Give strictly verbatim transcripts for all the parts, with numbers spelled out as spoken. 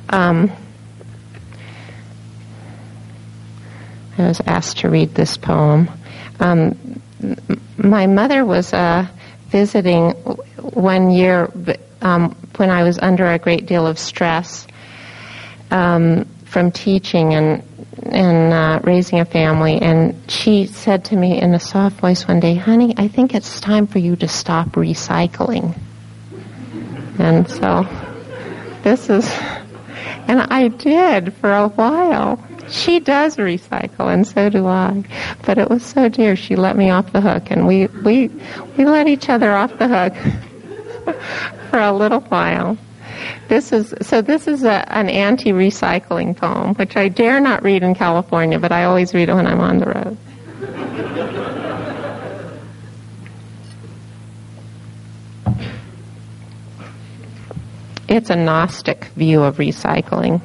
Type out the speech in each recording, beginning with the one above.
Um, I was asked to read this poem. Um, my mother was uh, visiting one year um, when I was under a great deal of stress um, from teaching and and uh, raising a family, and she said to me in a soft voice one day, "Honey, I think it's time for you to stop recycling." And so this is, and I did for a while. She does recycle, and so do I. But it was so dear, she let me off the hook, and we we we let each other off the hook for a little while. This is so. This is a, an anti-recycling poem, which I dare not read in California, but I always read it when I'm on the road. It's a Gnostic view of recycling.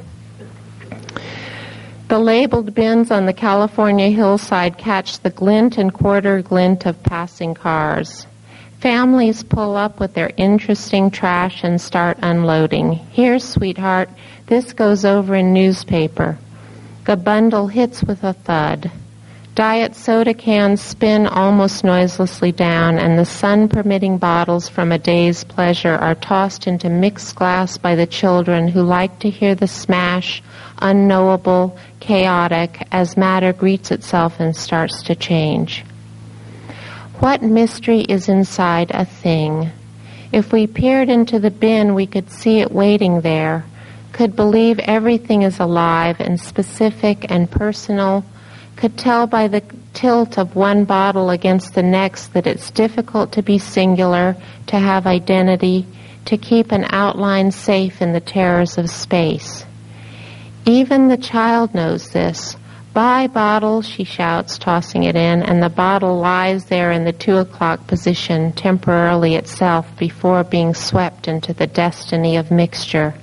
The labeled bins on the California hillside catch the glint and quarter glint of passing cars. Families pull up with their interesting trash and start unloading. "Here, sweetheart, this goes over in newspaper." The bundle hits with a thud. Diet soda cans spin almost noiselessly down, and the sun-permitting bottles from a day's pleasure are tossed into mixed glass by the children who like to hear the smash, unknowable, chaotic, as matter greets itself and starts to change. What mystery is inside a thing? If we peered into the bin, we could see it waiting there, could believe everything is alive and specific and personal, could tell by the tilt of one bottle against the next that it's difficult to be singular, to have identity, to keep an outline safe in the terrors of space. Even the child knows this. "Bye, bottle," she shouts, tossing it in, and the bottle lies there in the two o'clock position, temporarily itself, before being swept into the destiny of mixture.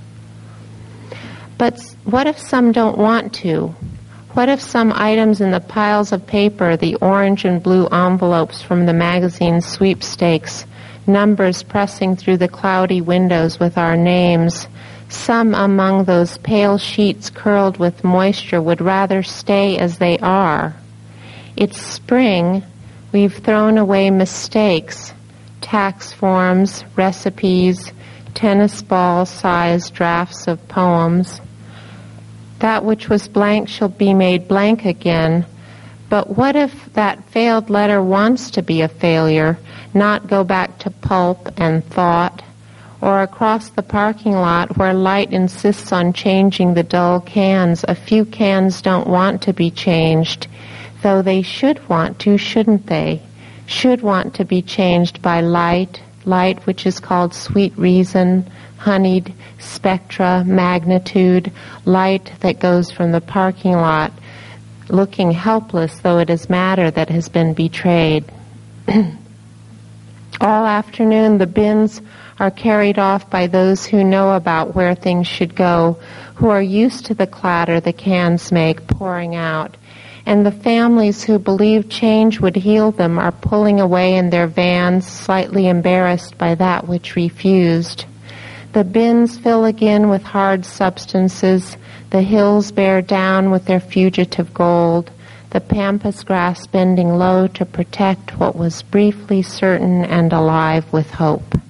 But what if some don't want to? What if some items in the piles of paper, the orange and blue envelopes from the magazine sweepstakes, numbers pressing through the cloudy windows with our names, some among those pale sheets curled with moisture would rather stay as they are? It's spring. We've thrown away mistakes, tax forms, recipes, tennis ball-sized drafts of poems. That which was blank shall be made blank again. But what if that failed letter wants to be a failure, not go back to pulp and thought? Or across the parking lot where light insists on changing the dull cans, a few cans don't want to be changed, though they should want to, shouldn't they? Should want to be changed by light, light which is called sweet reason, honeyed spectra, magnitude, light that goes from the parking lot, looking helpless though it is matter that has been betrayed. All afternoon the bins are carried off by those who know about where things should go, who are used to the clatter the cans make pouring out. And the families who believe change would heal them are pulling away in their vans, slightly embarrassed by that which refused. The bins fill again with hard substances. The hills bear down with their fugitive gold. The pampas grass bending low to protect what was briefly certain and alive with hope.